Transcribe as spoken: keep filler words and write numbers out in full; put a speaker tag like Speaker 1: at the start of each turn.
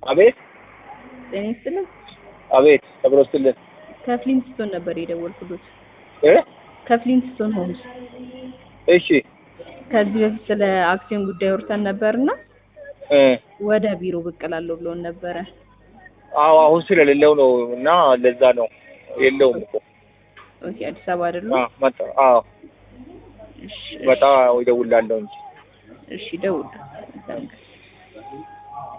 Speaker 1: አቤት
Speaker 2: ጤና ይስጥልኝ።
Speaker 1: አቤት ተብሮስትልን
Speaker 2: ከፍሊንስቶን ነበር የደወልኩት።
Speaker 1: እ
Speaker 2: ከፍሊንስቶን ሆምስ።
Speaker 1: እሺ
Speaker 2: ከዚህ በፊት ስለ አክሲዮን ጉዳይ ወርተን ነበርና
Speaker 1: እ
Speaker 2: ወደ ቢሮ ብቅ እላለሁ ብሎን ነበረ።
Speaker 1: አዎ አሁን ስለሌለው ነው እና ለዛ ነው የለውም እኮ።
Speaker 2: ኦኬ አዲስ አበባ አይደሉም?
Speaker 1: አዎ መጣ አዎ
Speaker 2: እሺ
Speaker 1: መጣ ወይ ደውላለሁ እንጂ
Speaker 2: እሺ ደውል።